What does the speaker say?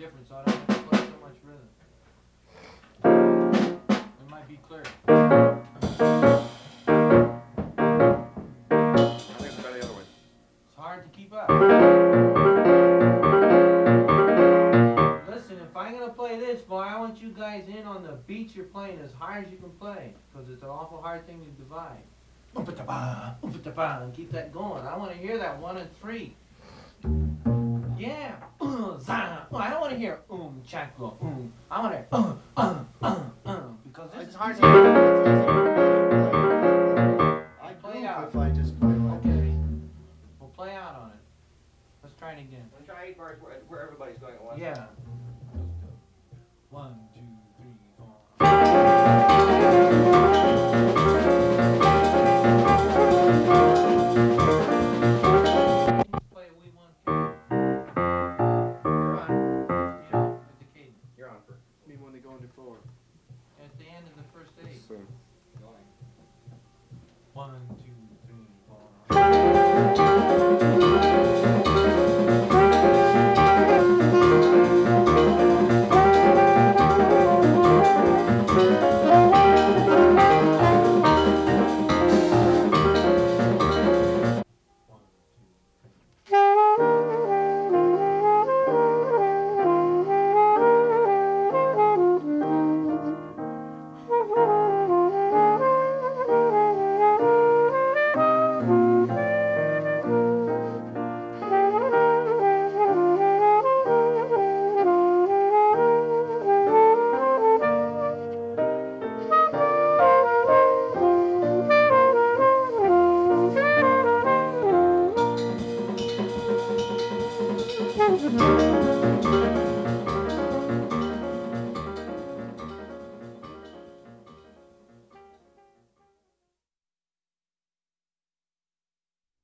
different, so I don't have to play so much rhythm. It might be clear. I think it's better the other way. It's hard to keep up. Listen, if I'm gonna play this, boy, I want you guys in on the beats you're playing as hard as you can play, because it's an awful hard thing to divide. And keep that going. I want to hear that 1 and 3. Yeah. I don't want to hear chakra. I want to because this is hard to hear. I Play groove out. if I just play like Okay. this. We'll play out on it. Let's try it again. And try 8 bars where everybody's going at once. Yeah. 1, 2, 3, 4. Play a wee 1, 2. You're on. You know, at the cadence. You're on for. Me when they go into 4. At the end of the first 8. So. 1, 2.